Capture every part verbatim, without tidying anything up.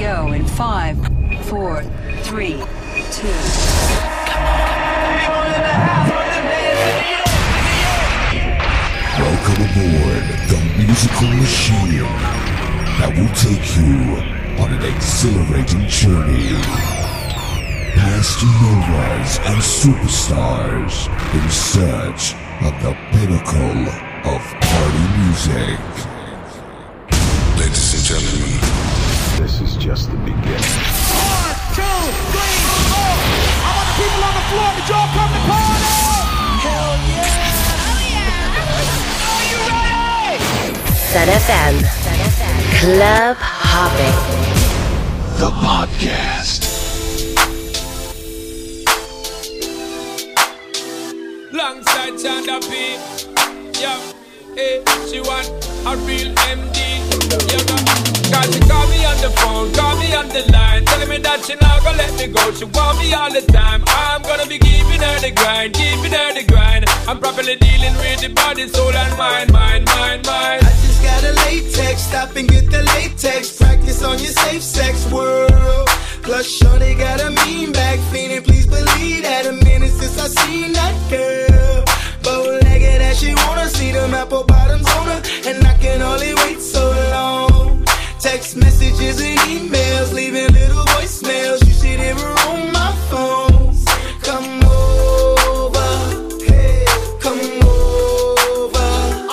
go in five, four, three, two. Welcome aboard the musical machine that will take you on an exhilarating journey past novas and superstars in search of the pinnacle of party music. Ladies and gentlemen, this is just the beginning. One, two, three, four. I want the people on the floor to y'all come to party. Hell yeah! Oh yeah! Are you ready? Sun F M. Club Hopping. The podcast. Longside Chanda P. Yeah, hey, she want a real M D. Yeah, cause she call me on the phone, call me on the line, telling me that she not gonna let me go. She want me all the time. I'm gonna be giving her the grind, giving her the grind. I'm properly dealing with the body, soul, and mind, mind, mind, mind. I just got a latex, stop and get the latex. Practice on your safe sex world. Plus, shorty got a mean back, feeling. Please believe that a minute since I seen that girl. Bow-legged as she wanna see them apple bottoms on her, and I can only wait so long. Text messages and emails, leaving little voicemails. You should ever on my phone. Come over, hey, come over.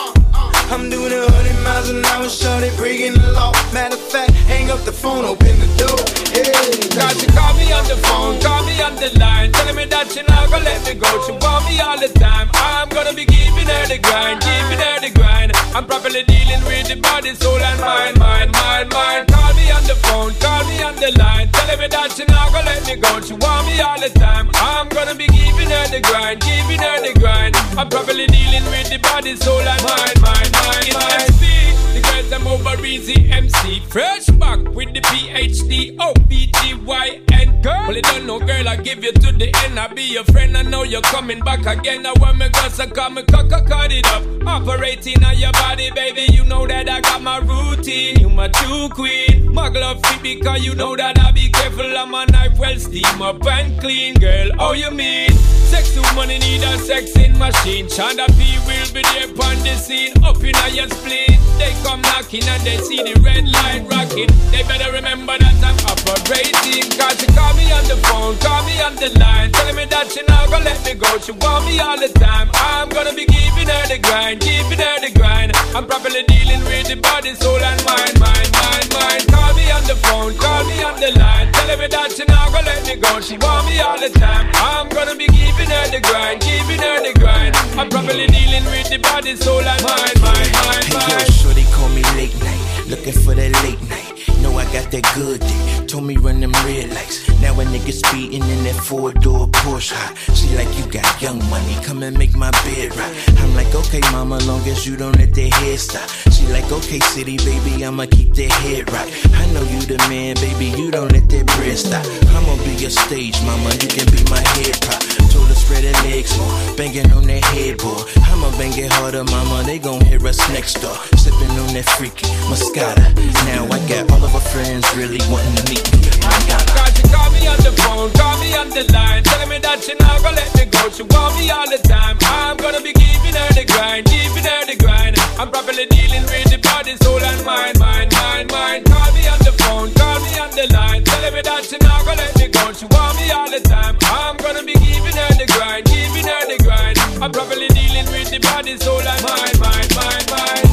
I'm doing a hundred miles an hour, shorty breaking the law. Matter of fact, hang up the phone, open the door. Hey. Cause she call me on the phone, call me on the line, telling me that she not gonna let me go. She want me all the time. I'm gonna be giving her the grind, giving her the grind. I'm properly dealing with the body, soul, and mind, mind, mind, mind. Call me on the phone, call me on the line, telling me that she not gonna let me go. She want me all the time. I'm gonna be giving her the grind, giving her the grind. I'm properly dealing with the body, soul, and mind, mind, mind, mind. The girls I'm over easy M C, fresh back with the P H D, O B G Y N. Girl, well you don't know, girl, I give you to the end. I be your friend, I know you're coming back again. I want me girls to come and cut, cut, cut it up. Operating on your body, baby, you know that I got my routine. You my true queen, my glove fit because you know that I be careful. I'm a knife well steam up and clean. Girl, oh you mean? Sex woman need a sexing machine. Chanda P will be there on the scene. Up in a your spleen, they come knocking and they see the red light rocking. They better remember that I'm operating. Cause she call me on the phone, call me on the line, telling me that she not gonna let me go. She want me all the time. I'm gonna be giving her the grind, giving her the grind. I'm properly dealing with the body, soul, and mind, mind, mind, mind. Call me on the phone, call me on the line, telling me that she not gonna let me go. She want me all the time. I'm gonna be giving her the grind, giving her the grind. I'm properly dealing with the body, soul, and mind, mind, mind, mind. Hey yo, shorty call me late night, looking for that late night. Know I got that good dick, told me run them red lights. Now a nigga speeding in that four-door Porsche. She like, you got young money, come and make my bed right. I'm like, okay mama, long as you don't let that head stop. She like, okay city baby, I'ma keep that head right. I know you the man, baby, you don't let that bread stop. I'ma be your stage mama, you can be my head pop. Told her spread her legs more, banging on that headboard. I'ma bang it harder mama, they gon' hear us next door. Sipping on that freaky Moscato. Now I got all of her friends really wanting to meet me. Cause she call me on the phone, call me on the line, telling me that she not gonna let me go. She want me all the time. I'm gonna be giving her the grind, giving her the grind. I'm properly dealing with the body, soul, and mind, mind, mind, mind. Call me on the phone, call me on the line, telling me that she not gonna let me go. She want me all the time. I'm gonna be giving her the grind, giving her the grind. I'm properly dealing with the body, soul, and mind, mind, mind, mind.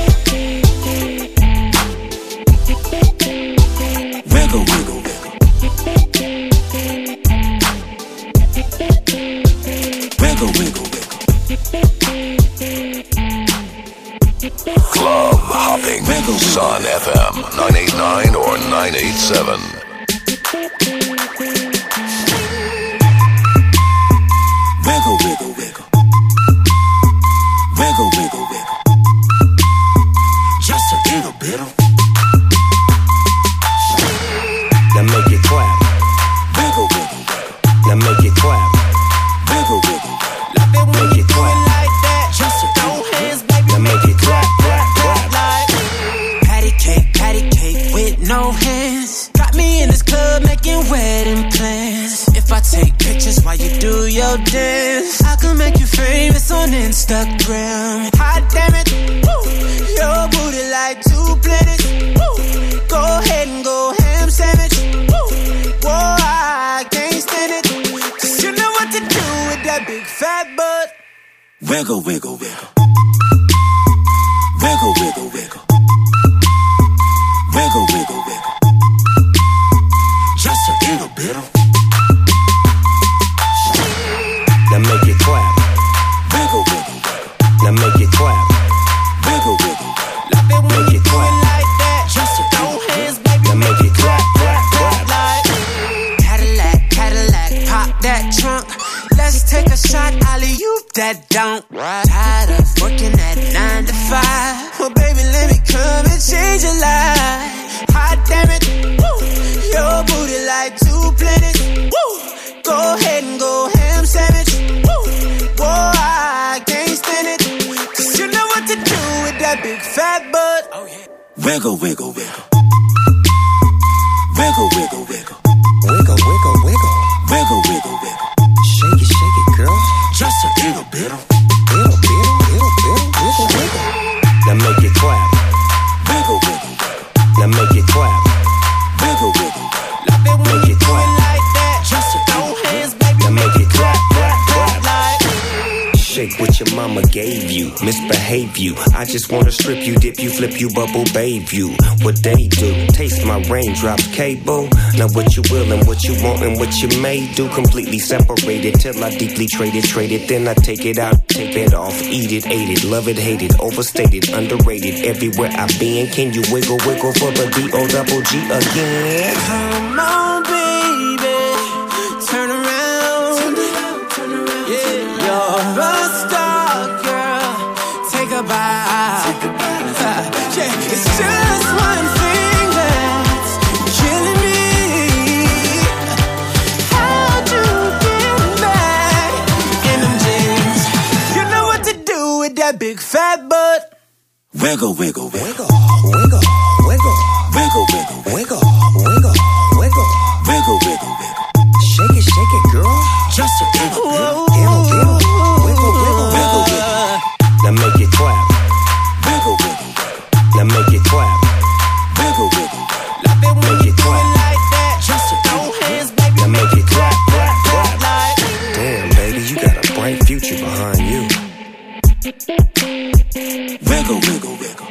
Wiggle, wiggle, wiggle. Wiggle, wiggle, wiggle. Club Hopping. Sun F M nine eighty-nine or nine eighty-seven. Wiggle, wiggle, wiggle. Wiggle, wiggle, wiggle. Just a little bit of. Now make it clap. Wiggle, wiggle, wiggle. Now make it clap. Wiggle, wiggle, wiggle. Love it when Make you it do clap. it like that. Just a Throw little hands, bit. baby. Now make it clap, clap, clap. Like patty cake, patty cake with no hands. Drop Got me in this club making wedding plans. If I take pictures while you do your dance, I can make you famous on Instagram. Hot damn it, woo. Your booty like two planets. Woo. Go ahead and go ham sandwich. Woo. Whoa, I can't stand it. Cause you know what to do with that big fat butt. Wiggle, wiggle, wiggle. Wiggle, wiggle, wiggle. Wiggle, wiggle, wiggle. Just a little bit of. Now make it clap. Wiggle, wiggle, wiggle. Now make it clap. Wiggle, wiggle, wiggle. Love it when you do it like that. Just a throw hands, baby. Now make it clap, clap, clap. Like Cadillac, Cadillac, pop that trunk. Let's take a shot, Ollie, you that don't. Tired of working at nine to five. Well, baby, let me come and change your life. Hot damn it, woo. Your booty like two planets. Woo. Go ahead and go ham sandwich. Woo. Whoa, I can't stand it. Cause you know what to do with that big fat butt. Oh, yeah. Wiggle, wiggle, wiggle. Wiggle, wiggle, wiggle. Wiggle, wiggle, wiggle. Wiggle, wiggle, wiggle. Shake it, shake it, girl. Just a little bit of. Little, little, little, little, wiggle, wiggle. Now make it clap. Wiggle, wiggle, wiggle. Now make it clap. Wiggle, wiggle, wiggle. Love it when you do it like that. Just a throw hands, baby. Now make it clap, clap, clap. Like shake what your mama gave you. Misbehave you. I just wanna strip you, dip you, flip you, bubble bathe you. What they do? Taste my raindrops cable. Now what you will and what you want and what you may do. Completely separated till I deeply trade it, trade it. Then I take it out, take it off, eat it, ate it, love it, hate it, overstated, underrated. Everywhere I've been, can you wiggle, wiggle for the D O double G again? Come on, baby, turn around. Yeah, you're a star, girl. Take a bow. Yeah, it's just one thing that's killing me. How'd you get back in them jeans? You know what to do with that big fat butt. Wiggle, wiggle, wiggle, wiggle, wiggle, wiggle, wiggle, wiggle, wiggle, wiggle, wiggle, wiggle, wiggle. Shake it, shake it, girl. Just a little, little, little, little, wiggle, wiggle, wiggle, wiggle. Now make it clap. Wiggle, wiggle, wiggle. Now make it clap. Wiggle, wiggle, wiggle. Love it when you do it like that. Just a throw hands, baby. Now make it clap, clap, clap. Like damn, baby, you got a bright future behind you. Wiggle, wiggle, wiggle.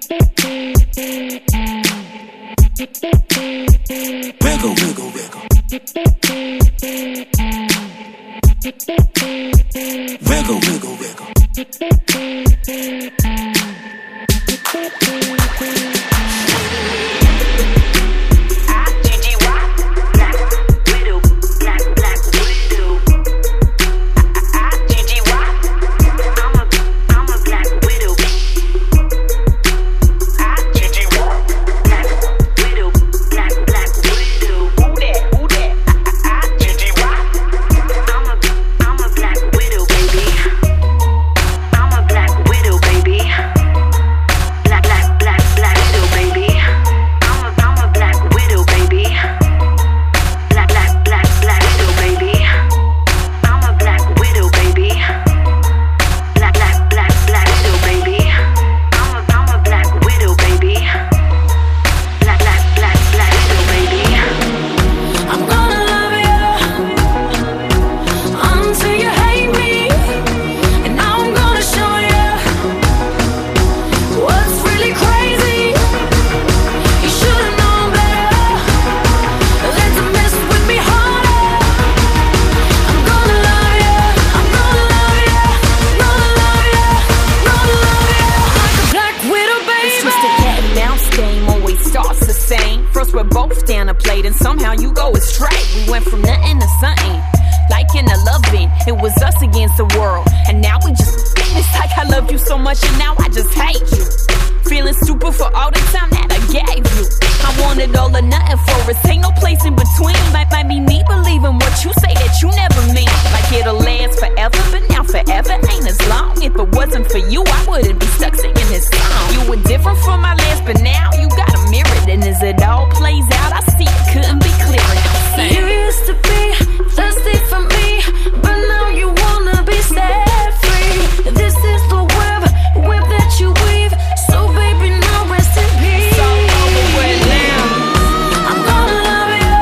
Wiggle, wiggle, wiggle. Wiggle, wiggle, wiggle. For you, I wouldn't be stuck singing this song. You were different from my last, but now you got a mirror, and as it all plays out, I see it couldn't be clearer. You used to be thirsty for me, but now you wanna be set free. This is the web, web that you weave. So baby, now rest in peace. It's all over with now. I'm gonna love you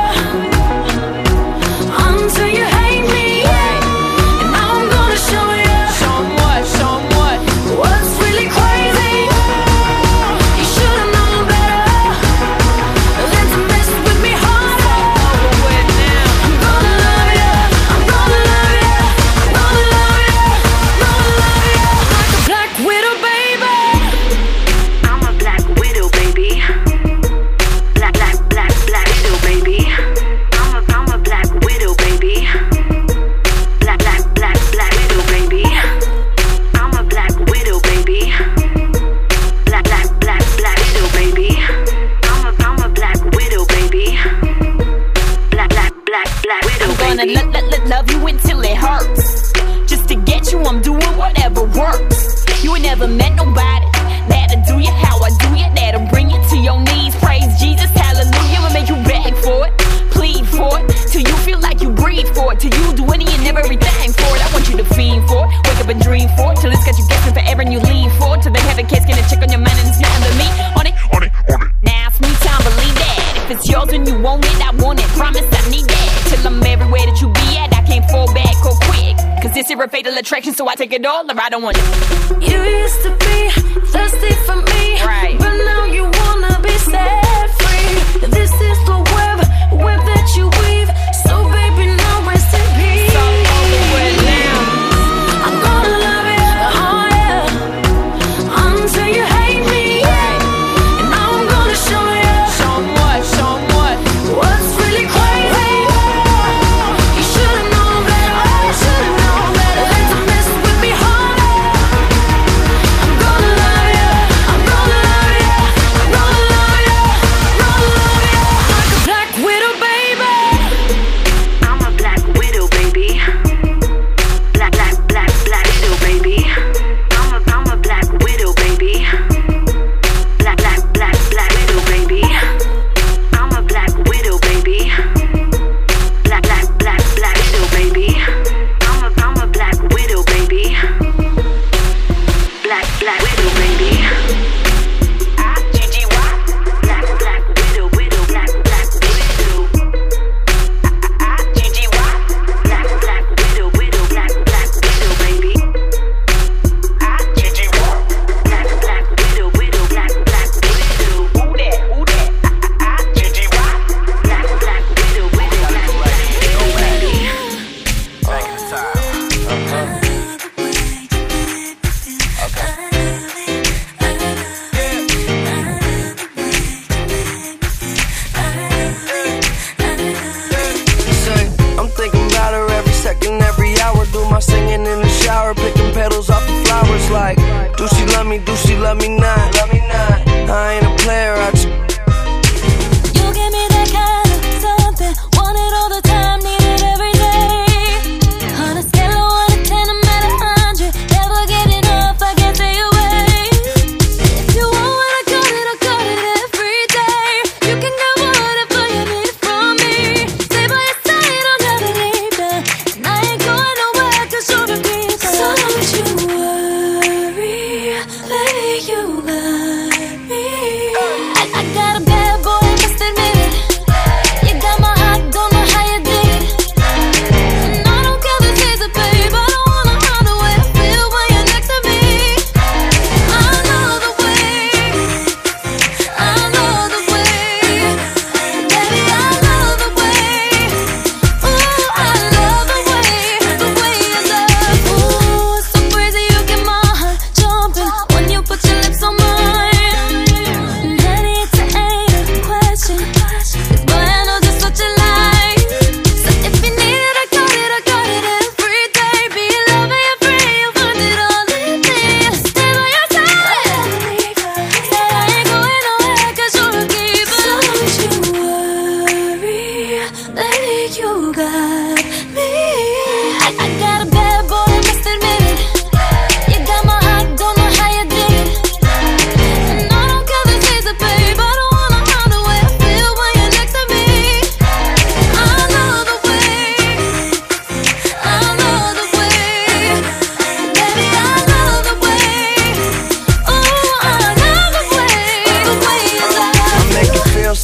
until you hate me, and now I'm gonna show you. Show 'em what, show 'em what. What's really crazy? You should've known better than to mess with me harder. Over with now. I'm gonna love you, I'm gonna love you, I'm gonna love you, gonna love you like a black widow, baby. I'm a black widow, baby. Black, black, black, black widow, baby. I'm a, I'm a black widow, baby. Black, black, black, black widow, baby. I'm a black widow, baby. Black, black, black, black widow, baby. I'm a, I'm a black widow, baby. Black, black, black, black widow, I'm gonna baby. let, let, let love you until it hurts. Just to get you, I'm doing whatever works. You ain't never met nobody that'll do you how I do you, that'll bring you to your knees. Praise Jesus, hallelujah, and make you beg for it, plead for it, till you feel like you breathe for it, till you do any and everything for it. I want you to fiend for it, wake up and dream for it, till it's got you guessing forever and you lean for it, till they have a case, gonna check on your man and it's nothing to me. On it, On it, on it. now it's me time, believe that. If it's yours and you want it, I want it. Promise I need that. Till I'm everywhere that you be at, I can't fall back or quick. Cause this here a fatal attraction, so I take it all or I don't want it. You used to be thirsty for me, Right. but now you wanna be set free. This is the web, web that you weave. So baby, now rest in peace. It's all over with now. I'm gonna love you, oh yeah, until you hate me, and now I'm gonna show you. Show 'em what, show 'em what. What's really crazy? You should've known better, you should've known better than to mess with me harder. I'm gonna love you, I'm gonna love you, I'm gonna love you, gonna love you like a black widow, baby. I'm a black widow, baby. Black, black, black, black widow, baby. I'm a, I'm a black widow, baby. Black, black, black, black widow, baby. I'm a black widow, baby. Black, black, black, black widow, baby. I'm a, I'm a black widow, baby. Black, black widow, baby. Ah, G G Y. Black, black widow, widow, black, black widow. G G Y. Black, black widow, widow, black, black widow, baby. G G Y. Black, black widow, widow, black, black widow. Who that? Who that? G G Y. Black, black widow, widow, black, black widow, baby. Back in the time. Uh-huh. Say, I'm thinking about her every second, every hour. Do my singing in the shower, picking petals off the flowers. Like, do she love me? Do she love me not? Love me not. I ain't a player. I just You give me that kind of something, want it all the time, need it every day. On a scale of one to ten, I'm at a hundred. Never get enough, I can't stay away. If you want what I got it, I got it every day. You can get whatever you need from me. Stay by your side, I'll never leave you. And I ain't going nowhere, cause you're the reason. So don't you worry, baby, you got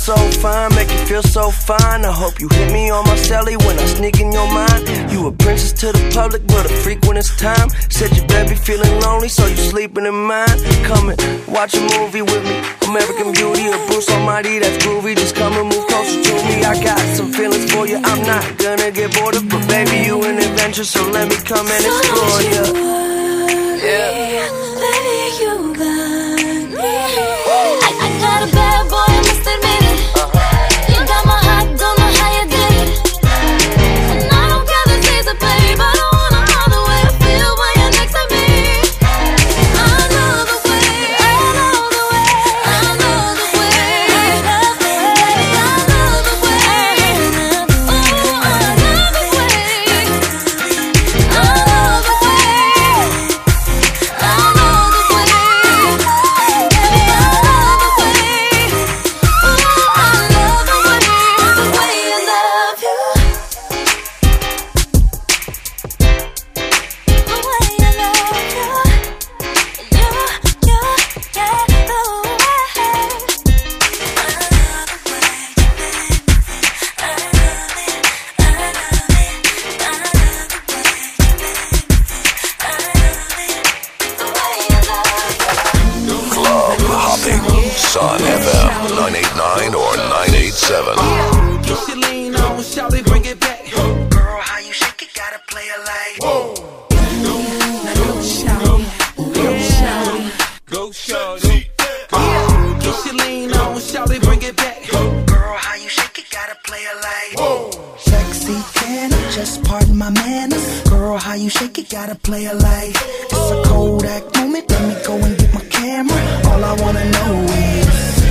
so fine, make you feel so fine. I hope you hit me on my celly when I sneak in your mind. You a princess to the public, but a freak when it's time. Said you better be feeling lonely, so you sleeping in mine. Come and watch a movie with me, American Beauty or Bruce Almighty, that's groovy. Just come and move closer to me. I got some feelings for you, I'm not gonna get bored of, but baby, you an adventure, so let me come and explore you. Yeah. Baby, you got me. I, I got a bad boy, I must admit it. You got my heart, don't know how you did it. And I don't care the taste of babe, I don't wanna know the way I feel when you're next to me. I know the way, I know the way, I know the way. Baby, I know the way. Oh, I know the way. I know the way. I know the way. Baby, I know the way. Oh, I love the way, the way I love you. The way I love you. You, you, yeah, the way. I love the way you make me feel. I love it, I love it, I love the way you make me feel. I love it, the way I love you. Club hopping. Sun F M nine eight nine or nine eight seven. Push your lean on, shall we bring it back? Girl, how you shake it, gotta play it like. Now go shawty, go shawty, go shawty. Push your lean on, shall we bring it back? Girl, how you shake it, gotta play it like. Sexy, can I just pardon my manners? Girl, how you shake it, gotta play it like. It's a Kodak moment, let me go and get my camera. All I wanna know is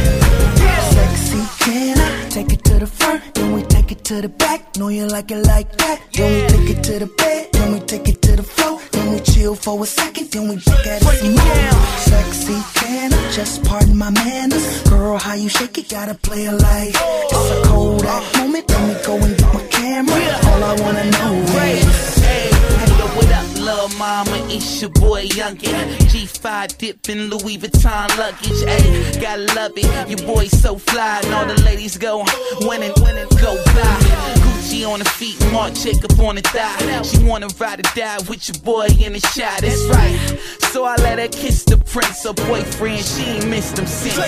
sexy, can I take it to the front, then we take it to the back? Know you like it like that. Then we take it to the bed, then we take it to the floor, then we chill for a second, then we back at it some more. Sexy, can I just pardon my manners? Girl, how you shake it, gotta play it like. It's a Kodak moment, let me go and get my camera. All I wanna know is hey, yo, what up, little mama? It's your boy Youngin. G five dipping Louis Vuitton luggage. Ayy, gotta love it. Your boy so fly, and all the ladies go winning, winning, go by. Gucci on the feet, Marc Jacob on the thigh. She wanna ride or die with your boy in the shot. That's right. So I let her kiss the prince, her boyfriend. She ain't missed him since.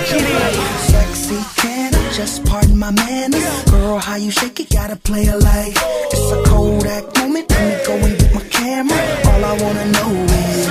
sexy, can I just pardon my manners? Girl, how you shake it, gotta play it like. It's a Kodak moment, let me go and get my camera. All I wanna know is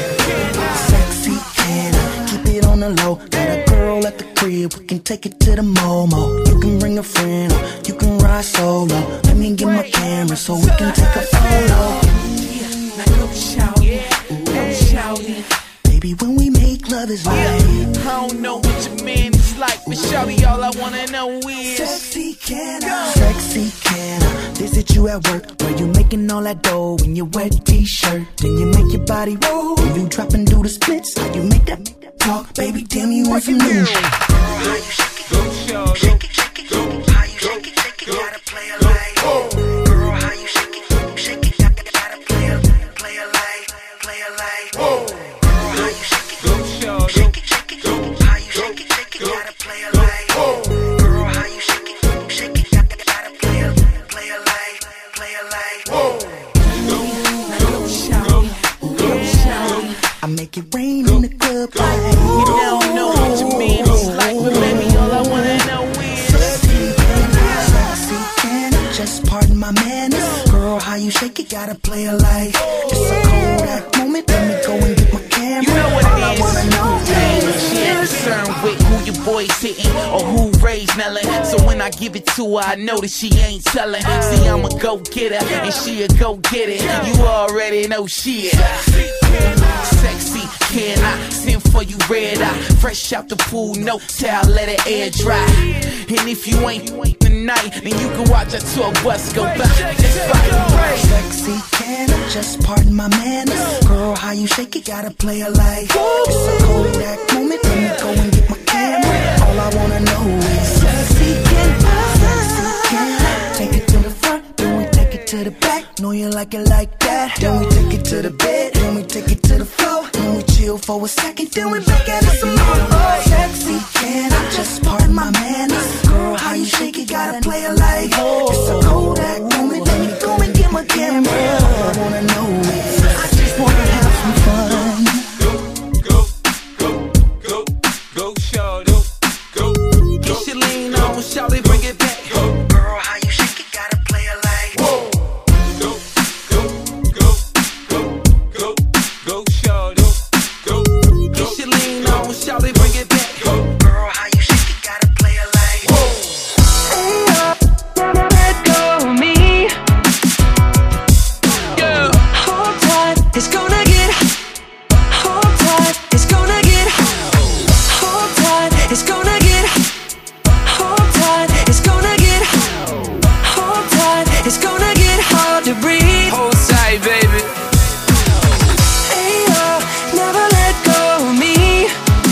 sexy, can I keep it on the low? Got a girl at the crib, we can take it to the Momo. You can bring a friend, or you can ride solo. Let me get my camera so we can take a photo. Now go shawty, go shawty. Baby, when we make love is right. I don't know what your man is like, but shawty, all I wanna know is sexy, can I? Sexy, can I visit you at work? Where you making all that dough in your wet t-shirt? Then you make your body roll. When you drop and do the splits, how you make that talk? Baby, tell me you want some new. How you shake it, go shake it, shake it, shake it. How you shake it, shake it, gotta play it like. Girl, how you shake it, shake it, gotta play it, play it like, play it like. How you shake it, shake it, shake it, how you shake it, shake it, gotta play it like. Girl, how you shake it, shake it, gotta play it, play it like, play it like. Go shawty, go shawty. I make it rain in the club. You don't know what your man is like, but baby, all I wanna know is sexy, can I just pardon my manners? Girl, how you shake it, gotta play it like. It's a Kodak moment, let me go and get my camera. you know what All it I is. wanna know is She ain't concerned with who your boy's hitting or who raised Mellon. So when I give it to her, I know that she ain't telling. See, I'm a go-getter and she a go-get-it. You already know she is sexy, can I send for you red eye? Fresh out the pool, no towel, let it air dry. And if you ain't tonight, then you can watch a tour bus go by. That's right. sexy, can I just pardon my manners? Girl, how you shake it, gotta play it like. It's a Kodak moment, let me go and get my camera. All I wanna know is sexy, can I? Sexy, can I? Take it to the front, then we take it to the back. Know you like it like that. Then we take it to the bed, then we take it to the floor. Then we chill for a second, then we back at it some more. Sexy, can I just pardon my manners? shake it, gotta play it like it's a Kodak moment. Let me go and get my camera. I wanna know it. I just wanna have some fun. Go, go, go, go, shout it. Go, go. Get your lean on, shout it, bring it back. Girl, how you shake it, gotta play it like whoa. Go, go, go, go, go, go, shout it. Go, go. Get your lean on, shout it, bring it back. Girl, how you shake it, gotta play it like whoa. Hey, uh, never let go of me. Yeah. Hold tight, it's gonna get. Hold tight, it's gonna get. Hold tight, it's gonna get. Hold tight, it's gonna get. Hold tight, it's gonna get hard to breathe. Hold tight, baby. Hey, uh, never let go of me.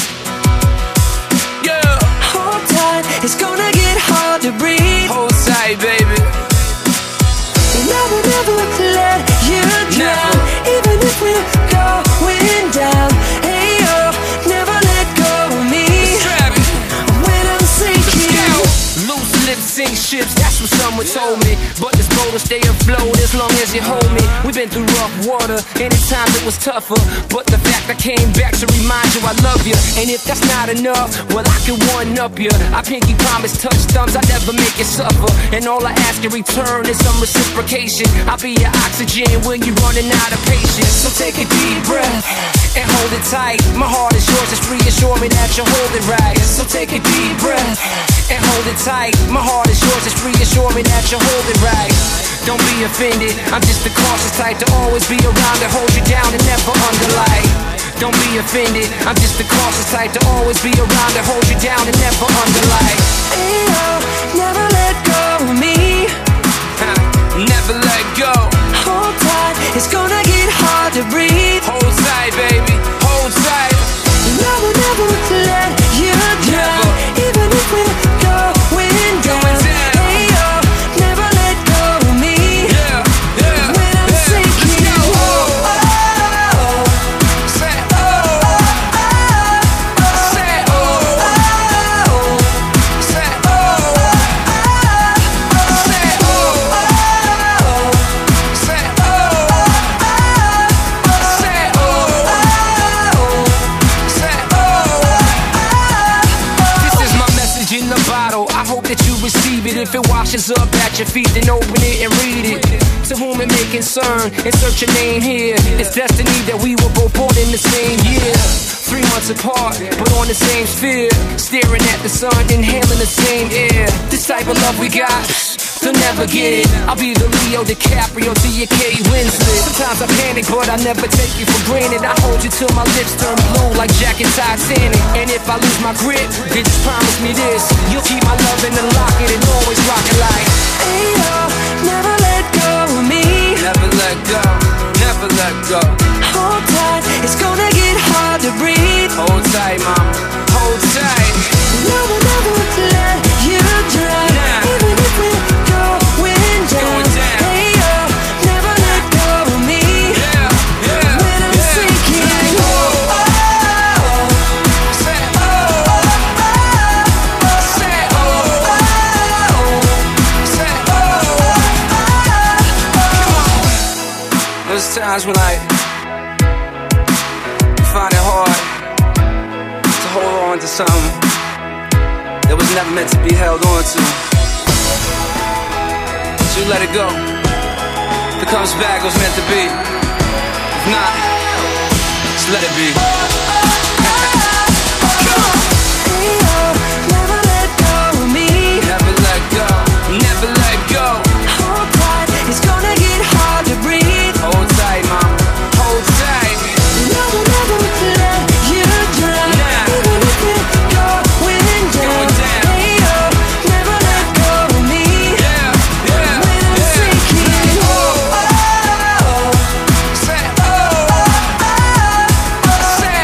Yeah. Hold tight, it's gonna get hard to breathe. Hold tight, baby. Never, never let you down. Even if we're going down. Hey, oh, never let go of me. When I'm sinking. Loose lips sink ships, that's what someone told me. But this boat will stay afloat as long as you hold me. We've been through rough water, and at times it was tougher. But the fact I came back to remind you I love you. And if that's not enough, well, I can one up you. I pinky promise, touch thumbs, I never make you suffer. And all I ask in return is some reciprocation. I'll be your oxygen when you're running out of patience. So take a deep breath and hold it tight. My heart is yours, just reassure me that you hold it right. So take a deep breath and hold it tight. My heart is yours, just reassure me that you hold it right. Don't be offended, I'm just the cautious type to always be around to hold you down and never underlie. Don't be offended, I'm just the cautious type to always be around to hold you down and never underlie. Hey, oh, never let go of me. Never let go. Hold tight, it's gonna get hard to breathe. Hold tight, baby, hold tight. Never, never let you down. Even if we're going down. Hey, oh, never let go of me. Yeah, yeah. When I'm yeah. sinking. Let's go. Oh, oh, oh. Say oh, oh, oh. Say oh, oh, oh. Say oh, oh, oh. Say oh, oh, oh. Say oh, oh, oh. Say oh, oh, oh. Say oh, oh. This is my message in the bottle. I hope that you receive it. If it washes up at your feet, then open it and read it. To whom it may concern, insert your name here. It's destiny that we were both born in the same year. Three months apart, but on the same sphere. Staring at the sun, inhaling the same air. This type of love we got, they'll never get it. I'll be the Leo DiCaprio to your Kate Winslet. Sometimes I panic, but I never take you for granted. I hold you till my lips turn blue like Jack and Titanic. And if I lose my grip, then just promise me this: you'll keep my love in the locket and always rock it like. Hey, oh, never let go of me. Never let go, never let go. Hold tight, it's gonna get hard to breathe. Hold tight, mama, hold tight. Never, never let you drown. Nah. Even if we're going down. Going down. Hey, oh, never let go of me. Yeah, yeah, When I'm yeah. sinking. Say oh, Oh, oh, oh. say oh, oh, oh. Say oh, oh, oh. Say oh, oh, oh. There's times when I find it hard to hold on to something that was never meant to be held on to. So you let it go. If it comes back, it was meant to be. If not, just let it be. Hey, oh, never let go of me. Never let go, never let go. Hold tight, it's gonna get hard to breathe. Hold tight, mama, hold tight. Never, never let you drown. Nah. Even if we're going down. Going down. Hey, oh, never let go of me. Yeah, yeah, When I'm yeah. sinking. Say oh, Oh, oh, oh. say oh, oh, oh. Say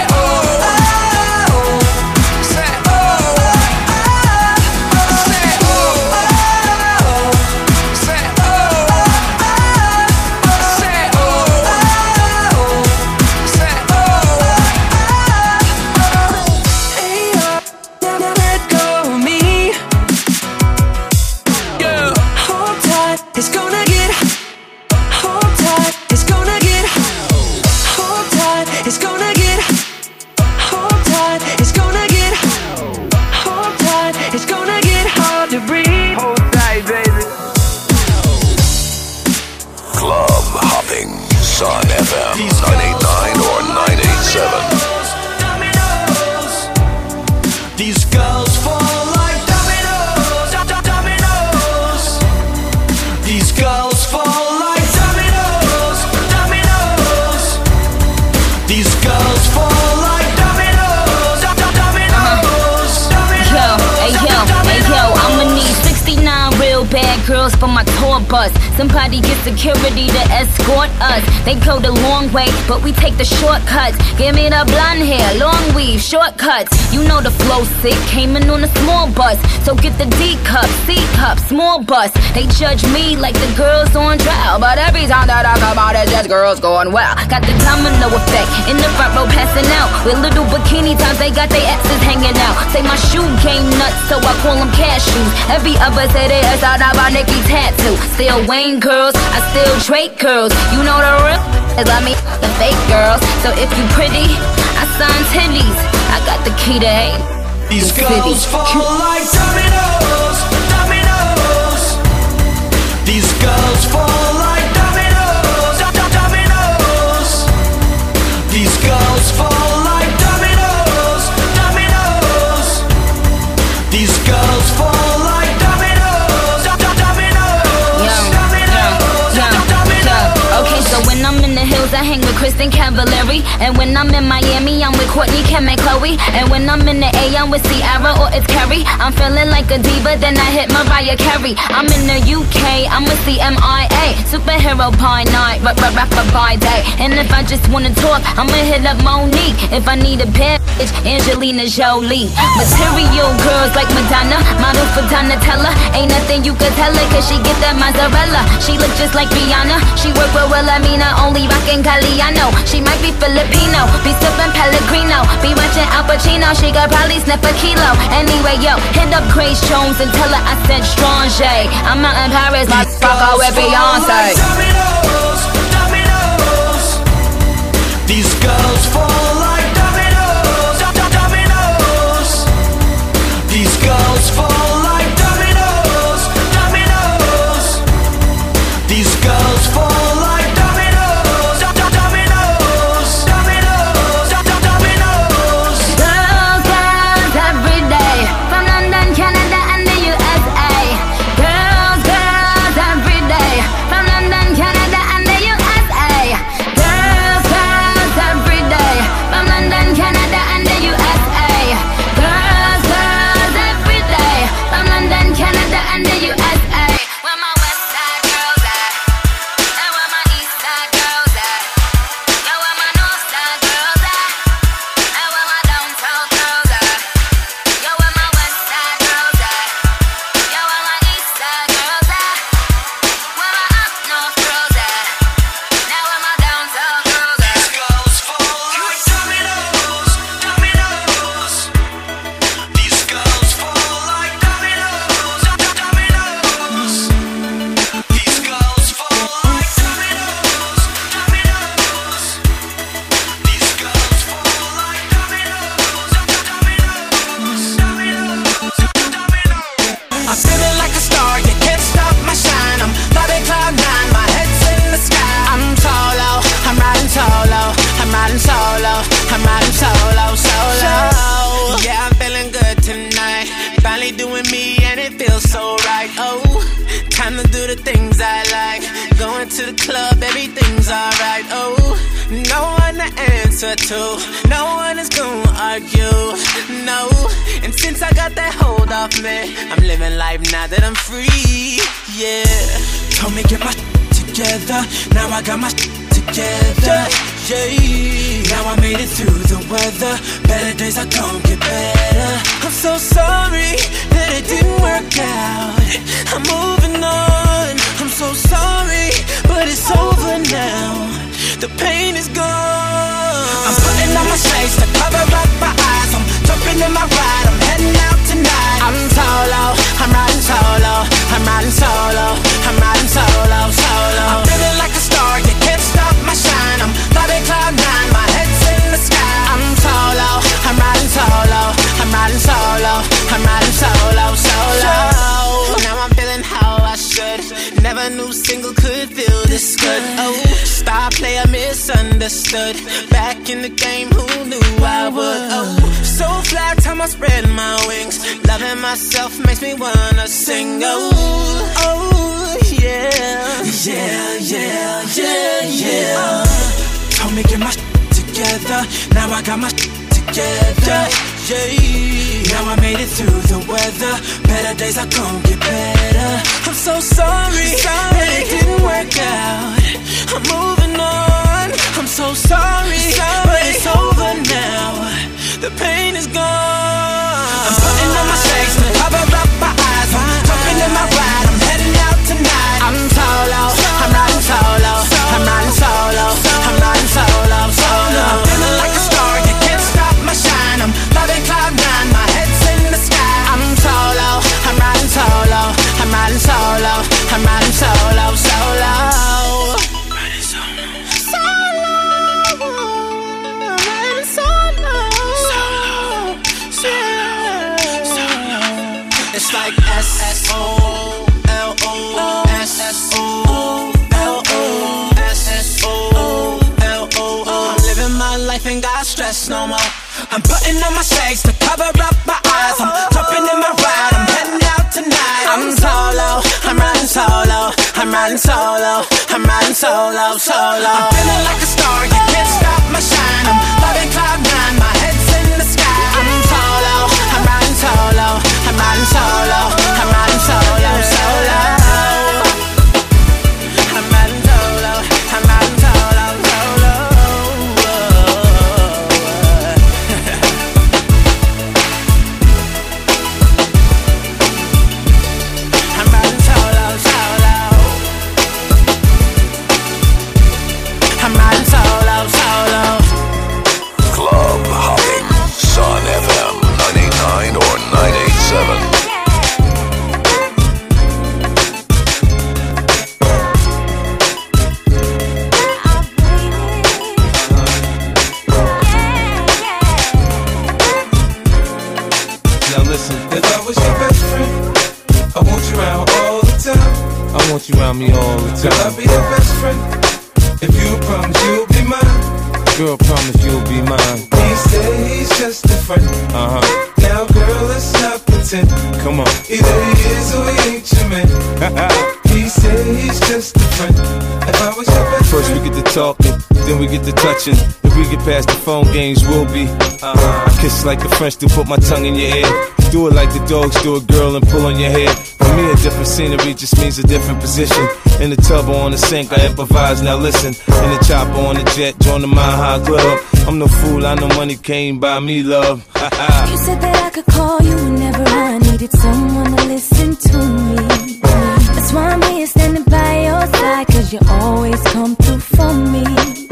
on my tour bus. Somebody get security to escort us. They go the long way, but we take the shortcuts. Give me the blonde hair, long weave, shortcuts. You know the flow sick, came in on a small bus. So get the D cup, C cup, small bus. They judge me like the girls on trial, but every time that I come out, it's just girls going well. Got the domino effect in the front row passing out. With little bikini times, they got their asses hanging out. Say my shoe game nuts, so I call them cashews. Every other say they ass out of my Nicki tattoo. Still Wayne girls, I still Drake girls. You know the real is I mean the fake girls. So if you pretty, I sign titties. I got the key to hate. These girls fall like dominoes, dominoes. These girls fall like dominoes, do- do- dominoes. These girls fall like dominoes, dominoes. These girls fall like dominoes, do- do- dominoes, dominoes, do- dominoes. Okay, so when I'm in the hills, I hang with Kristen Cavallari. And when I'm in Miami, I'm with Courtney, Kim, and Chloe. And when I'm in the A, I'm with Ciara or it's Carrie. I'm feeling like a diva, then I hit Mariah Carey. I'm in the U K, I'm with C M I A. Superhero by night, rap, rap, rapper by day. And if I just wanna talk, I'ma hit up Monique. If I need a bad bitch, Angelina Jolie. Material girls like Madonna, model for Donatella. Ain't nothing you could tell her, cause she get that mozzarella. She look just like Rihanna, she work with Wilhelmina, only rockin' Galliano. She might be Filipino, be sippin' Pellegrino, be watching Al Pacino, she could probably snip a kilo. Anyway, yo, hit up Grace Jones and tell her I said Strange. I'm out in Paris, my fucker with Beyonce. Dominoes, dominoes. These girls fall like dominoes, do- do- dominoes. These girls fall like dominoes, dominoes. These girls fall like dominoes, do- do- dominoes, dominoes, do- do- dominoes. Girls, girls, every day, from London, Canada, and the U S A. Girls, girls, every day, from London, Canada, and the U S A. Girls, girls, every day, from London, Canada, and the U S A. Girls, girls, every day, from London, Canada, and the U S A. Where my West Side girls at? And where my East Side girls at? Yo, where my North Side girls at? And where my downtown girls at? Yo, where my West Side girls at? Yo, where my East Side girls at? Where my up north girls at? Now where my downtown girls at? These girls fall like dominoes, dominoes. These girls fall like dominoes, do- do- dominoes. These girls fall like dominoes, dominoes. These girls fall like dominoes, do- do- dominoes, dominoes, do- dominoes. I'm feeling like a star, you can't stop my shine. I'm flying cloud nine, my head's in the sky. I'm solo, I'm riding solo, I'm riding solo, I'm riding solo, solo. Yeah, I'm feeling good tonight. Finally doing me and it feels so right. Oh, time to do the things I like. Going to the club, everything's alright. Oh, no one to answer to, no one is gonna argue. No, and since I got that hold off me, I'm living life now that I'm free. Yeah, told me get my together. Now I got my together. Yeah, now I made it through the weather. Better days are gonna get better. I'm so sorry that it didn't work out. I'm moving on. I'm so sorry, but it's over now. The pain is gone. I'm putting on my shades to cover up my eyes. I'm jumping in my ride. I'm heading out tonight. I'm solo. I'm riding solo. I'm riding solo. I'm riding solo, solo. I'm feeling like a star. You can't stop my shine. I'm flying cloud nine. My head's in the sky. I'm solo. I'm riding solo. I'm riding solo. I'm riding solo, solo. Now I'm feeling how I should. Never knew single could feel this good. Oh, star player misunderstood. Back in the game, who knew I would? Oh, so fly, time I spread my wings. Loving myself makes me wanna sing. Oh, oh, yeah, yeah, yeah, yeah, yeah. Told me get my together. Now I got my together. Yeah, now I made it through the weather. Better days are gonna get better. I'm so so sorry, sorry that it didn't work out. I'm moving on. I'm so sorry, sorry, but it's over now. The pain is gone. I'm putting on my shades to cover up my eyes. I'm jumping in my ride. I'm heading out tonight. I'm solo. I'm riding solo. I'm riding solo. I'm riding solo. Solo. I'm feeling like a star. You can't stop my shine. I'm loving cloud nine. My head's in the sky. I'm solo. I'm riding solo. I'm riding solo. I'm riding solo. Solo. Riding solo. Solo. Riding solo. Solo. Solo. It's like S S O L O S S O L O S S O L O. I'm living my life, ain't got stress no more. I'm putting on my shades to cover up my eyes. I'm jumping in my ride, I'm heading out tonight. I'm solo, I'm riding solo. I'm riding solo, I'm riding solo, solo. I'm feeling like a star, you can't stop my shine. I'm loving cloud nine, my head's in the sky. I'm solo, I'm riding solo. I'm riding solo, I'm riding solo, solo. I'm riding solo, I'm riding solo, solo. I'm riding solo, solo. I'm riding solo, solo. Club hopping, Sun F M nine eighty-nine or nine eighty-seven. Now listen, if I was your best friend, I want you around all the time. I want you around me all the time. Could I be your best friend? If you promise you'll be mine. Girl, promise you'll be mine. He said he's just a friend. Uh huh. Now, girl, let's not pretend. Come on. Either he is or he ain't your man. He said he's just a friend. If I was your best First friend. we get to talking, then we get to touching. If we get past the phone games, we'll be. Uh-huh. I kiss like the French do, put my tongue in your ear. Do it like the dogs do it, girl, and pull on your hair. For me, a different scenery just means a different position. In the tub or on the sink, I improvise, now listen. In the chopper on the jet, join the Mile High Club. I'm no fool, I know money came by me, love. You said that I could call you whenever I needed someone to listen to me. That's why I'm here standing by your side, cause you always come through for me.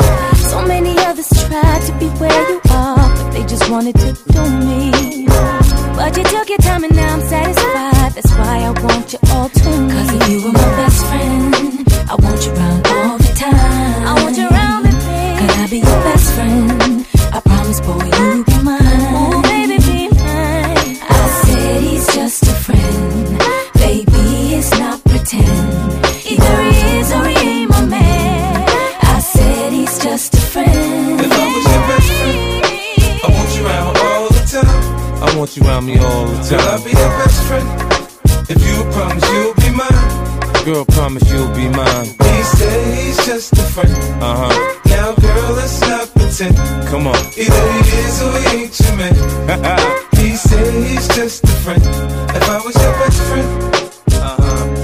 So many others tried to be where you are, but they just wanted to do me. But you took your time and now I'm satisfied. That's why I want you all to me. Cause if you were my best friend, I want you around all the time. I want you around, baby. Could I be your best friend? I promise, boy, you'll be mine. Oh, baby, be mine. I said he's just a friend. Baby, it's not pretend. Either he is or he ain't my man. I said he's just a friend. If I was your best friend, I want you around all the time. I want you around me all the Could I time. be your best friend? If you promise you'll be mine. Girl, promise you'll be mine. He said he's just a friend. Uh huh. Now, girl, let's not pretend. Come on. Either he is or he ain't your man. He said he's just a friend. If I was your best friend. Uh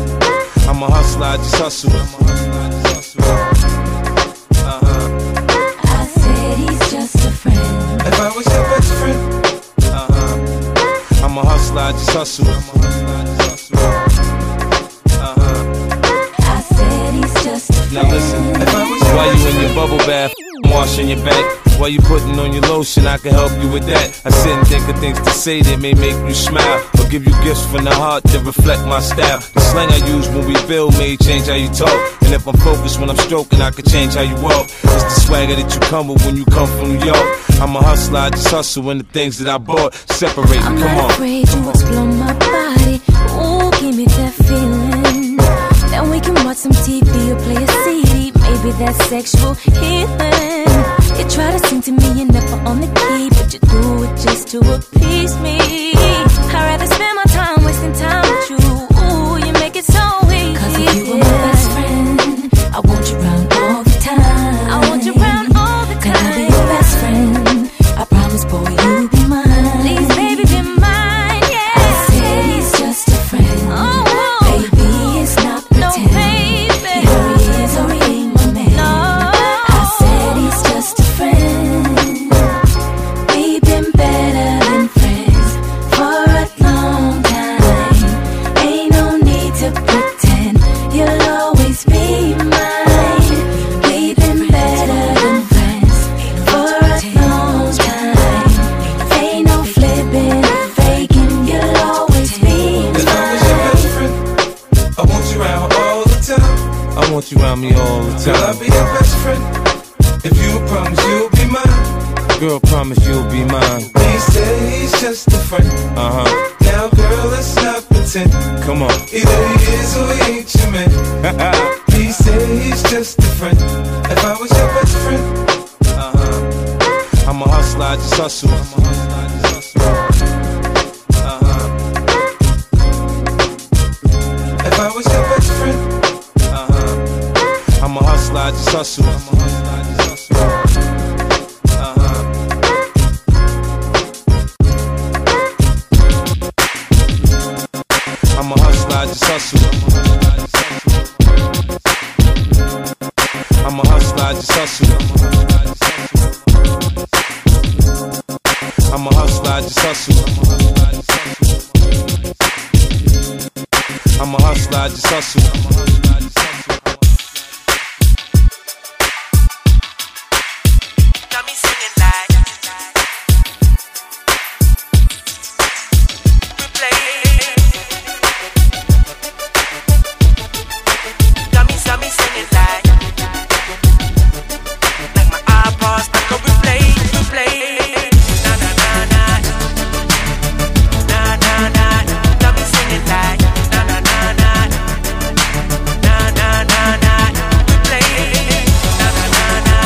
huh. I'm a hustler, I just hustle. Uh huh. I said he's just a friend. If I was your best friend. Uh huh. I'm a hustler, I just hustle. Uh huh. I said he's just a friend. Now listen, while you in your bubble bath, I'm washing your back. While you putting on your lotion, I can help you with that. I sit and think of things to say that may make you smile, or give you gifts from the heart that reflect my style. The slang I use when we build may change how you talk, and if I'm focused when I'm stroking, I can change how you walk. It's the swagger that you come with when you come from New York. I'm a hustler, I just hustle, and the things that I bought separate. I'm Come not on. afraid to explore my body. Ooh, give me that feeling. Then we can watch some T V or play a C D. Maybe that's sexual healing. You try to sing to me, you're never on the key, but you do it just to appease me. I'd rather spend my time wasting time with you. Ooh, you make it so easy. Cause if you were my best friend, I want you around all the time. I want you around all the time. Can I be your best friend? I promise, boy, you'll be mine. Please, baby, be mine, yeah. I said he's just a friend. Oh, baby, it's not want you around me all the time. Girl, I'll be your best friend. If you promise you'll be mine. Girl, promise you'll be mine. He said he's just a friend. Uh-huh. Now, girl, let's not pretend. Come on. Either he is or he ain't your man. He said he's just a friend. If I was your best friend. Uh-huh. I'm a hustler, I just hustle. Uh-huh. If I was your best friend. Uh-huh. I'm a hustler, I just hustle. I'm a hustler, I just hustle. I'm a hustler, I just hustle. I'm a hustler, I just hustle. I'm a hustler, I just hustle. Got me singing like replay. Got me, got me singing like like my iPod stuck on replay, replay. Na na na na, na na na. Got me singing like na na na na, na na na na. Replay, na na na na,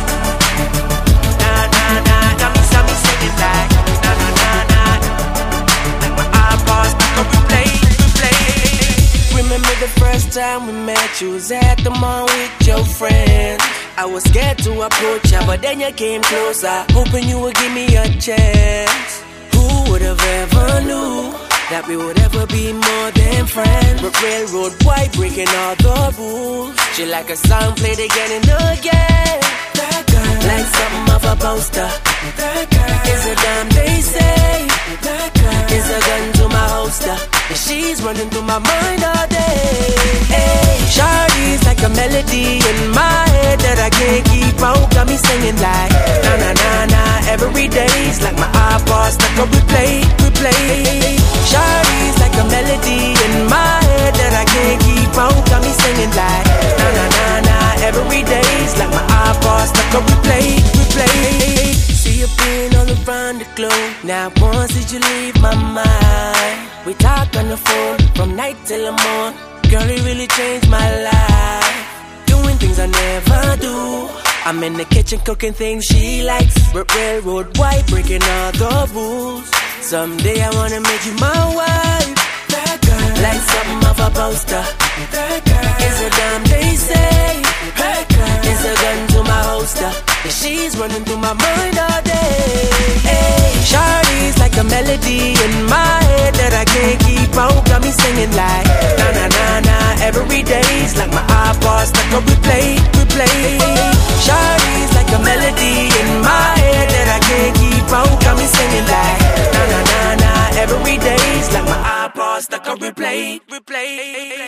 na na na. Got me, got me singing like na na na na, like my iPod stuck on replay, replay. Remember the first time we met, you was at the mall with your friends. I was scared to approach ya, but then you came closer, hoping you would give me a chance. Who would have ever knew that we would ever be more than friends? But railroad white breaking all the rules. She like a song played again and again. That girl, like something of a poster. That girl is a damn they say. That girl is a gun to my holster, and she's running through my mind all day. Hey, Shawty's like a melody in my head that I can't keep out. Got me singing like na na na na. Every day's like my iPod stuck on replay, replay. Shawty's like a melody in my head that I can't keep out. Got me singing like na na na na. Every day's like my iPod stuck on replay, replay. See you being all around the globe. Now once did you leave my mind? We talk on the phone from night till the morning. Girl, it really changed my life. Doing things I never do. I'm in the kitchen cooking things she likes. Railroad white breaking all the rules. Someday I wanna make you my wife. That girl, like something of a poster. That girl is a damn they say. That girl is a gun to my holster, and she's running through my mind all day. Hey, Shawty's like a melody in my head that I can't keep out. Got me singing like na na na na. Every day's like my iPod stuck on replay, replay. Shawty's like a melody in my head that I can't keep out. Got me singing like na na na na. Every day's like my iPod stuck on replay, replay.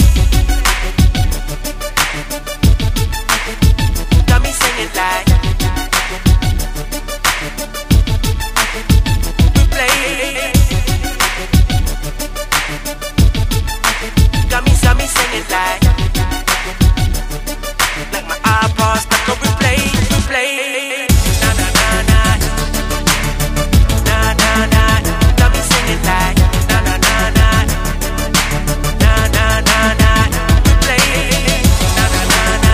Got me singing like replay. Got me, got me singing like like my iPod stuck on replay, replay. Na na na na, na na na. Got me singing like na na na na, na na na na. Replay, na na na na,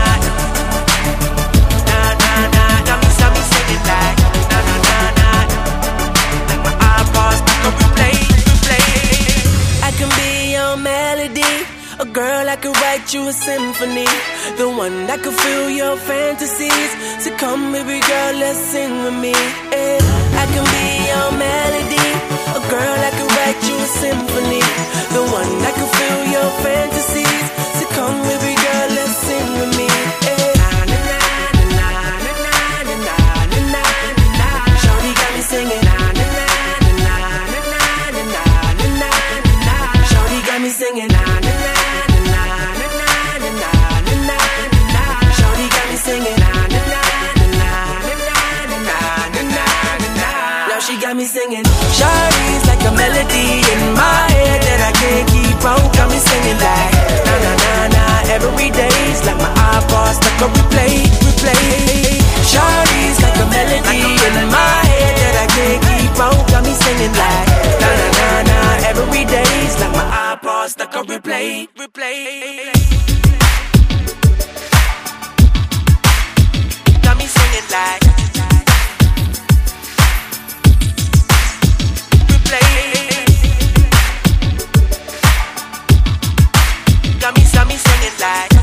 na na na. Got me, got me singing like na na na na, like my iPod stuck on replay, replay. I can be your melody. A girl, I could write you a symphony. The one that could fill your fantasies. So come, baby girl, let's sing with me. Yeah. I can be your melody. A girl, I could write you a symphony. The one that could fill your fantasies. So come, baby girl, let's sing with me. Yeah. Shawty got me singing. Shawty got me singing. She got me singing. Shawty's like a melody in my head that I can't keep out. Got me singing like na na na na. Every day's like my replay. Got me singing like replay. Got me, got me singing like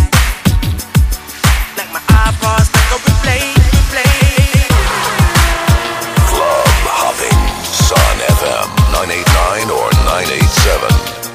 like my eyeballs like a replay, replay. Club hopping, Sun F M nine eighty-nine or nine eighty-seven.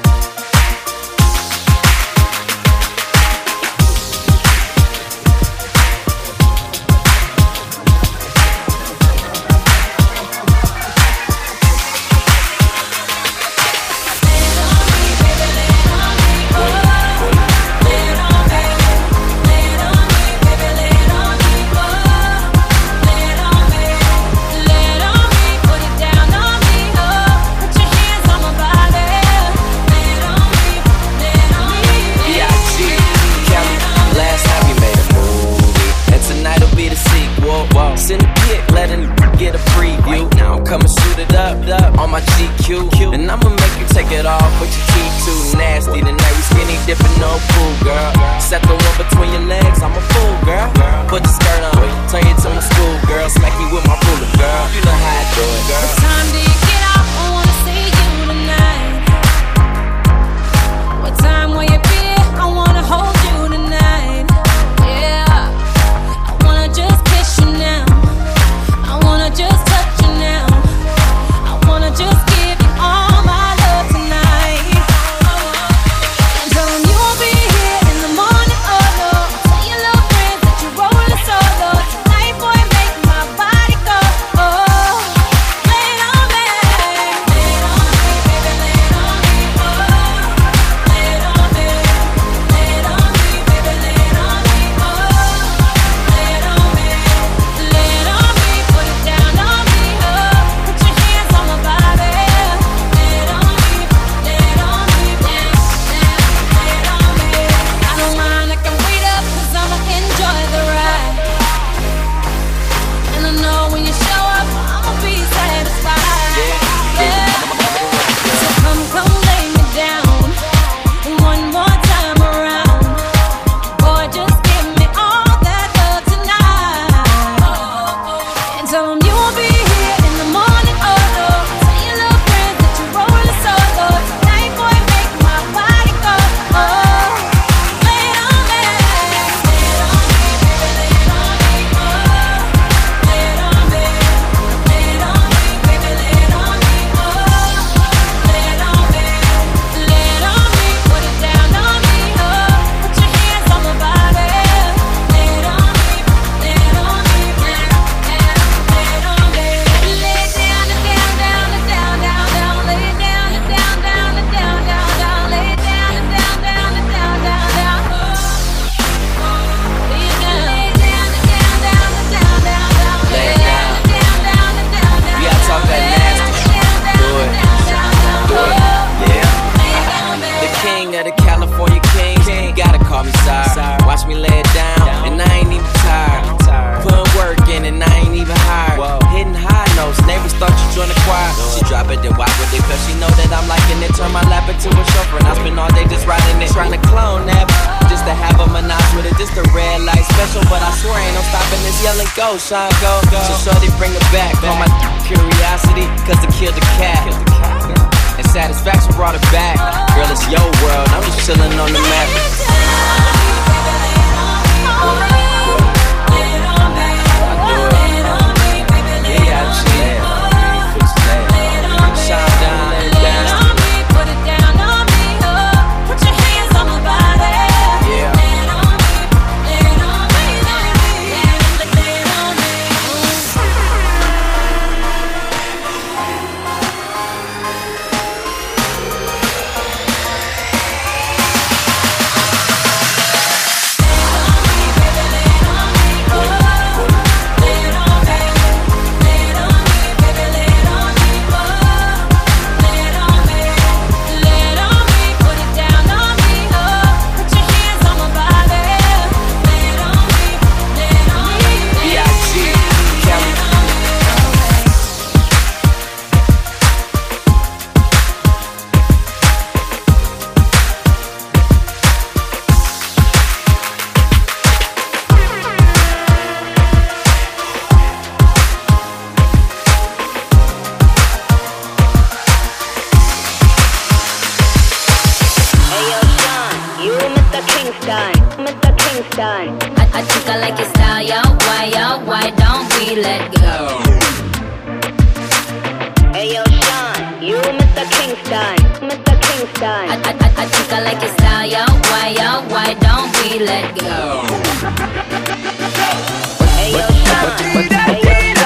Syndicate, letting get a preview. Now I'm coming suited up, up on my G Q. And I'ma make you take it off with your T two. Nasty tonight, we skinny dipping, no pool, girl. Set the one between your legs, I'm a fool, girl. Put the skirt on, turn you to my school, girl. Smack you with my ruler, girl. You know how I do it, girl. What time do you get out? I wanna see you tonight. What time will you be there? I wanna hold you tonight. Yeah, I wanna just kiss you now. I wanna just touch you now. I wanna just give you all my love tonight. And tell them you won't be here in the morning, oh no. Tell your little friends that you're rolling solo. Tonight, boy, make my body go, oh. Lay it on me. Lay it on me, baby, lay it on me, oh. Lay it on me. Lay it on me, baby, lay it on me, oh. Lay it on me. Lay it on me, put it down on me, oh. Put your hands on my body. Lay it on me, lay it on me, yeah, yeah. Lay it on me. I don't mind, I can wait up, cause I'ma enjoy the ride. And I know when you show up, I'ma be satisfied. Yeah. So come, come lay me down one more time around. Boy, just give me all that love tonight. And tell them you won't be here in the morning, oh no. Tell your little friends that you're rolling solo. Tonight, boy, make my body go, oh. Lay it on me. Lay it on me, baby, lay it on me, oh. Lay it on me. Lay it on me, baby, lay it on me, oh. Lay it on me. Lay it on me, put it down on me, oh. Put your hands on my body. Lay it on me, lay it on me, yeah, yeah. Lay it on me. Lay it down, and down, down, and down, down, down. Lay it down, and down, down, and down, down, down. Lay it down, and down, down, and down, down, down. Lay it down, lay it down, and down, down, and down, down, down. Lay it down. Down, down, and down, down. You gotta talk that nasty. Do it. Do it. Yeah. The king of the California kings. You gotta call me sire. Watch me lay it down, and I ain't even tired. Putting work in, and I ain't even hired. Hitting high notes, neighbors thought you joined the choir. She drop it, then walk with it, cause she know that I'm liking it. Turn my lap into a chauffeur, and I spend all day just riding it. Trying to clone that, just to have a menage with it. Just a red light special, but I swear ain't no stopping this yelling go, Sean, go, go. So shorty bring it back on my curiosity, cause it killed the cat. And satisfaction brought it back. Girl, it's your world, I'm just chilling on the mattress. Kingston, Mister Kingston. I, I think I like your style, yo. Why, yo? Why don't we let go? Hey yo, Sean, you Mister Kingston, Mister Kingston. I, I, I, I think I like your style, yo. Why, yo? Why don't we let go? Hey yo, Sean, hey yo, Sean.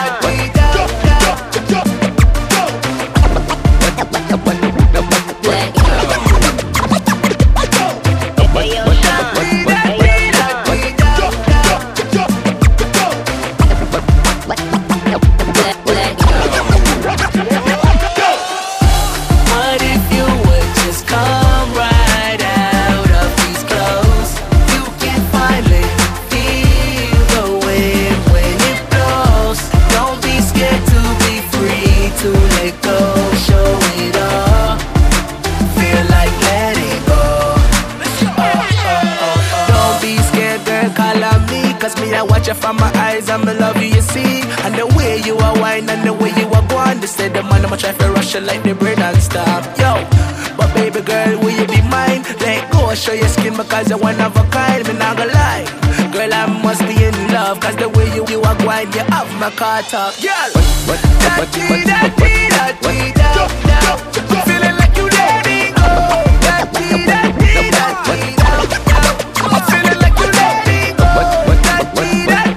From my eyes, I'ma love you, you see. And the way you are wine and the way you are going, they say the man I'ma try to rush you like the brain and stop. Yo, but baby girl, will you be mine? Let go, show your skin because you're one of a kind. Me not gonna lie, girl, I must be in love. Cause the way you, you are going, you have my car top. Girl, what, what, what, what, what, what, what, what, feeling like you letting go. That, that, that, I'm feeling like you letting go. What, what, what, what,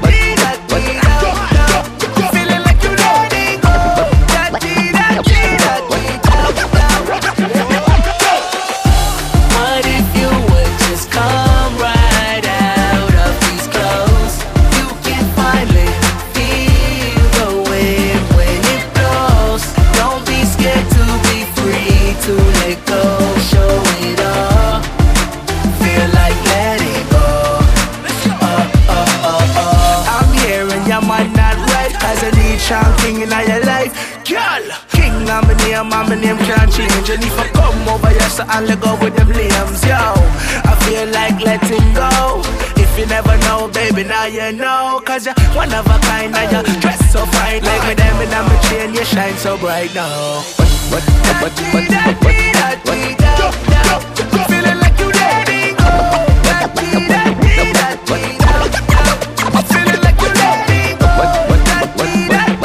king in your life, girl. King, I'm a name, I'm a name can't change. And if I come over here, so I'll go with them limbs, yo. I feel like letting go. If you never know, baby, now you know. Cause you're one of a kind, and you dress so fine. Like me, them, and I'm a chain, you shine so bright now. What, what, what, what, what, what, what, what, what, feeling like you letting go. That, that, that, that, I'm feeling like you letting go. What, what, what, what, what,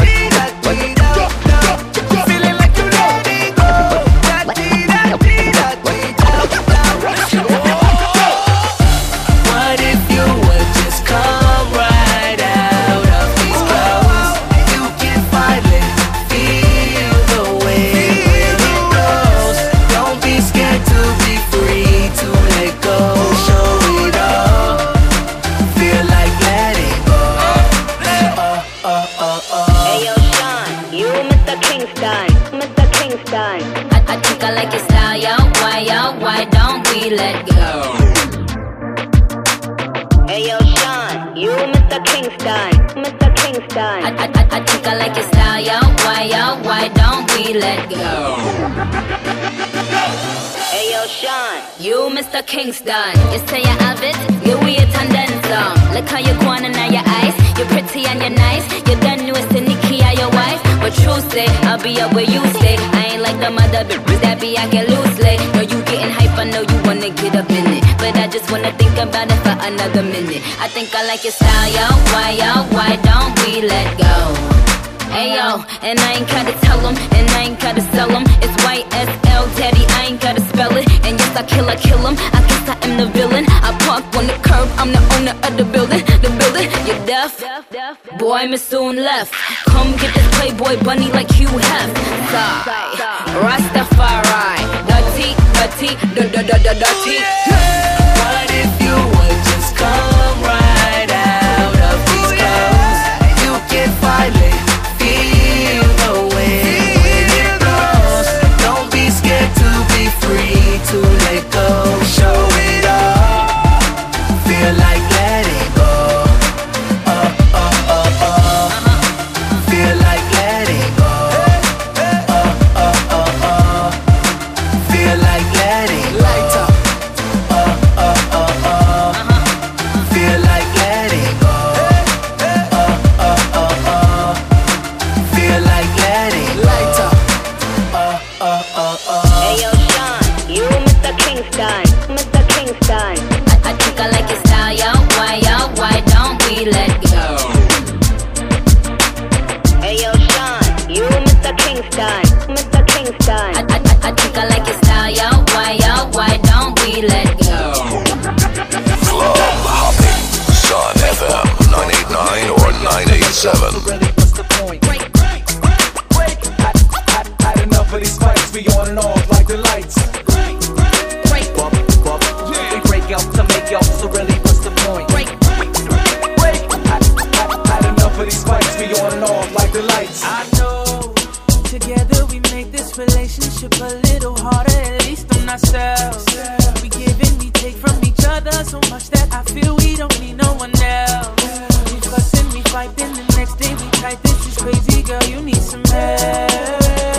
let go. Hey yo, Sean, you Mister Kingston, Mister Kingston. I, I, I, I think I like your style, yo. Why, yo? Why don't we let go? Hey yo, Sean, you Mister Kingston. You say you're avid, you weird and then some. Look how you're going and your eyes. You're pretty and you're nice. You're the newest and Nikki are your wife. But true say, I'll be up where you stay. I ain't like the mother bitches that be I get loosely. No, you getting hype, I know you wanna get up in it. But I just wanna think about it for another minute. I think I like your style, yo. Why, yo? Why don't we let go? Hey yo, and I ain't gotta tell them, and I ain't gotta sell them. It's Y S L, daddy, I ain't gotta spell it. And yes, I kill, I kill them. I guess I am the villain. I park on the curb, I'm the owner of the building. The building, you're deaf? Boy, Miss Soon left. Come get this Playboy bunny like you have. Sigh, Rastafari, dirty, dirty, dirty, dirty. What if you would just come right out of these clothes? You can finally feel the wind when it blows. Don't be scared to be free, to let go. Show it all. Feel like letting go. Uh, uh, uh, uh. Feel like letting go. Uh, uh, uh, uh. Feel like letting go. Light up. Uh, let go. Hey yo, Sean, you Mister Kingston, Mister Kingston. I, I, I think I like your style, yo. Why, yo? Why don't we let go? Club hopping. Sun F M nine eighty-nine or nine eighty-seven. Had enough of these fights, we on and off like the lights. Bump, bump. We break out to make out, so really what's the point? Had enough of these fights, we on and off like the lights. I know, together we make this relationship a little harder, at least on ourselves. We give and we take from each other so much that I feel we don't need no one else. We fuss and we fight, then the next day we type, this is crazy, girl, you need some help.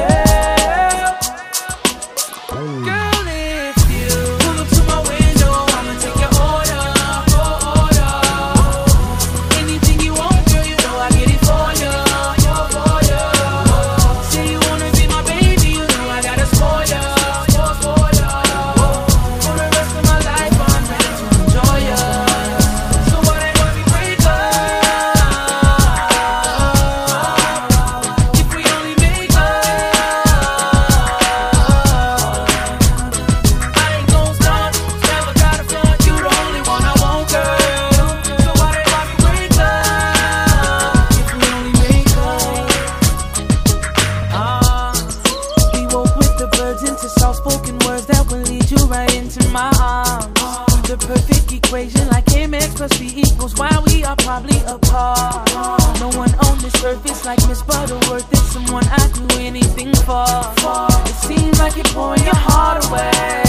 Girl, if you pull up to my window, I'ma take your order, oh, order. Anything you want, girl, you know I get it for you, for you. Say you wanna be my baby, you know I gotta spoil you, for you. For the rest of my life, I'm ready to enjoy you. So why ain't we break up? If we only make up, I ain't gon' stop, never gotta front, you the only one I want, girl. So why ain't we break up? If we only make up. Ah, we woke with the birds into soft-spoken words that will lead you right into my arms. The perfect equation like M X plus B equals why we are probably apart. No one on this earth is like Miss Butterworth. It's someone I do anything for. It seems like you're pouring your heart away.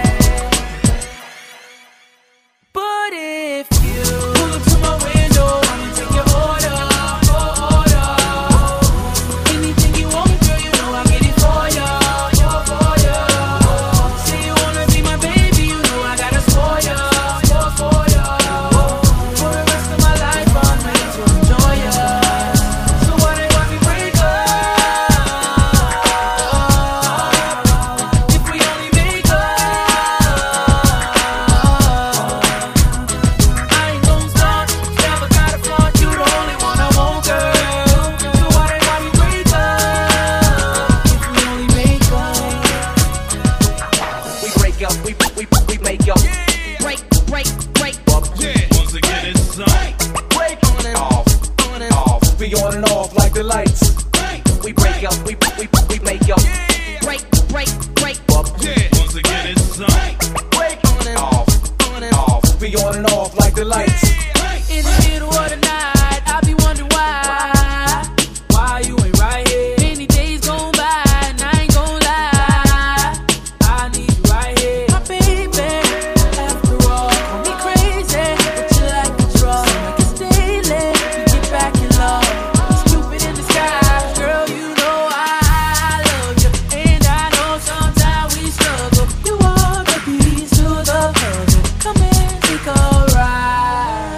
But if you pull up to my window, I'ma take your order, oh, order. Anything you want, girl, you know I get it for ya, for ya. Say you wanna be my baby, you know I gotta spoil ya, for ya. For the rest of my life, I'm ready to enjoy ya. So why ain't we break up? If we only make up, I ain't gon' stop, never gotta front, you the only one I want, girl. So why ain't we break up? If we only make up. We break up, we we we make up. Break, break, break. Once again, it's on. Break on and off, on and off. We on and off like the lights. We break up, we we we make up. Break, break, break. Once again, it's on. Break on and off, on and off. We on and off like the lights. In the middle of the night, I be wondering why. Why you ain't right here? Many days gone by, and I ain't gon' lie. I need you right here, my baby. After all, call me crazy, but you like the draw. Like it's daily, we get back in love. It's Cupid in the sky, girl. You know I love you, and I know sometimes we struggle. You are the piece to the puzzle. Come and take a ride.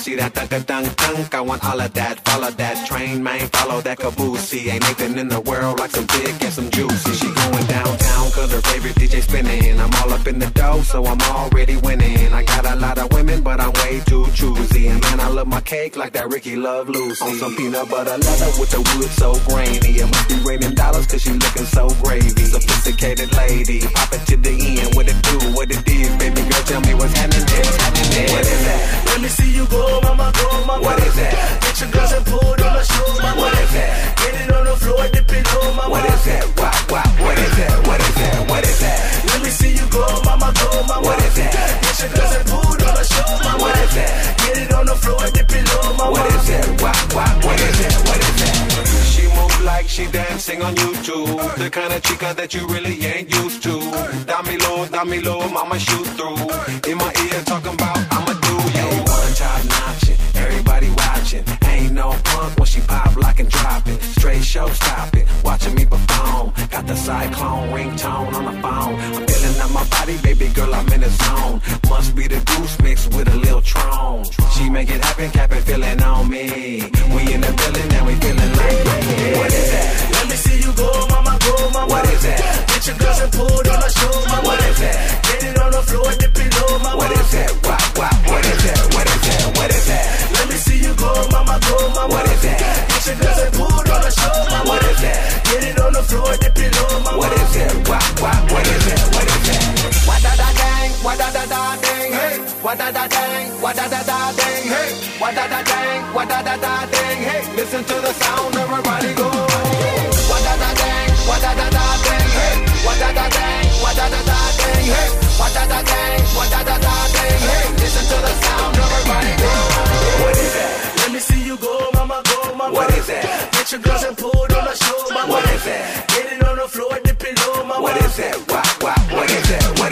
see that dunk a dunk dunk. I want all of that, follow that train, man, follow that caboose. Ain't nothing in the world like some dick and some juicy. She going downtown cause her favorite D J spinning. I'm all up in the dough, so I'm already winning. I got a lot of women, but I'm way too choosy. And man, I love my cake like that Ricky Love Lucy. On some peanut butter leather with the wood so grainy. It must be raining dollars cause she looking so gravy. Sophisticated lady, pop it to the end. What it do, what it is, baby girl, tell me what's happening there. What is that? Let me see you go, mama, go, mama. What is that? Get your girls and pull on the show, mama. What is that? Get it on the floor, dip it low, mama. What is that? Why, why, what is that? What is that? What is that? Let me see you go, mama, go, mama. What is that? Get your girls and pull on the show, mama. What is that? Get it on the floor, dip it low, mama. What is that? Why, why, what is that? What is that? She moves like she dancing on YouTube. The kind of chica that you really ain't used to. Dame low, dame low, mama shoot through. In my ear talking about I'ma do you. One top notching, everybody watching. Ain't no punk when she pop, lock and drop it. Straight show stopping, watching me perform. Got the cyclone ringtone on the phone. I'm feeling up my body, baby girl, I'm in the zone. Must be the goose mixed with a little Tron. She make it happen, cap it, feeling on me. We in the building and we feeling like me. What is that? Let me see you go, mama, go, mama. What is that? Get your girls and pull on the show, mama. What is that? Get it on the floor, dip it low, mama. What is that? Why, why, what is that? What is that? What is that? Let me see you go, mama, go, mama. What is that? Get your girls and pull on the show, mama. What is that? Get it on the floor, dip it low, mama. What is that? Why, why, what is that? What is that? What da da dang, what da da da dang, hey. What da da dang, what da da da dang, hey. What da da dang, what da da da dang, hey. Listen to the sound, everybody go. What da da dang, what da da da dang, hey. What da da dang, what da da da dang, hey. What da da dang, what da da da dang, hey. Listen to the sound, everybody go. What is that? Let me see you go, mama, go, mama. What is that? Get your girls and pull on the show, mama. What is that? Get it on the floor, dip it low, mama. What is that? Why, why, what is that? What